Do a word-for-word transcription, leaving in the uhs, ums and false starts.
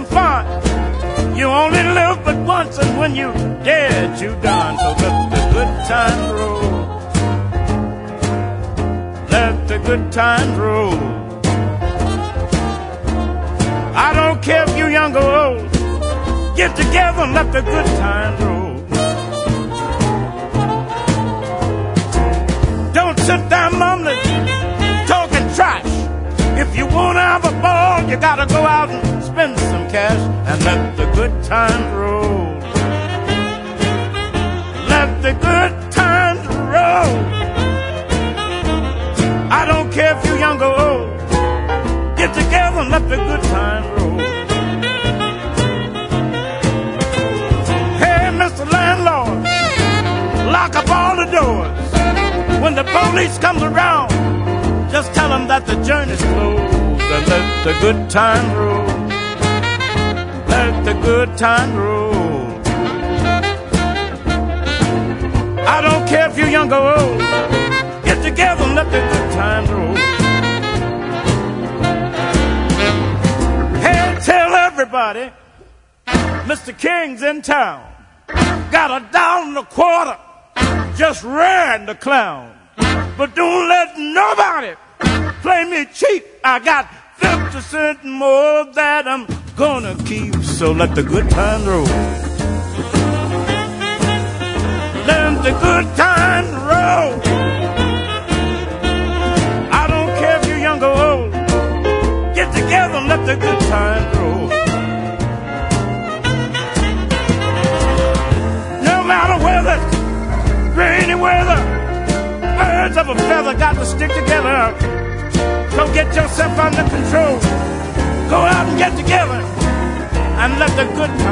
fun. You only live but once, and when you're dead, you done. So let the good times roll. Let the good times roll. I don't care if you're young or old. Get together and let the good times roll. Don't sit down mumbling, talking trash. If you wanna have a ball, you gotta go out and spend some cash and let the good times roll. Let the good times roll. I don't care if you're young or old. Get together and let the good times roll. Hey, Mister Landlord, lock up all the doors. When the police comes around, just tell them that the journey's closed. And let the good times roll. Let the good times roll. I don't care if you're young or old. Get together and let the good times roll. Hey, tell everybody Mister King's in town. Got a dollar and a quarter. Just ran the clown. But don't let nobody play me cheap. I got fifty cents more that I'm gonna keep. So let the good times roll. Let the good times roll. I don't care if you're young or old. Get together and let the good times roll. No matter whether rainy weather, birds of a feather got to stick together. So get yourself under control. Go out and get together and let the good times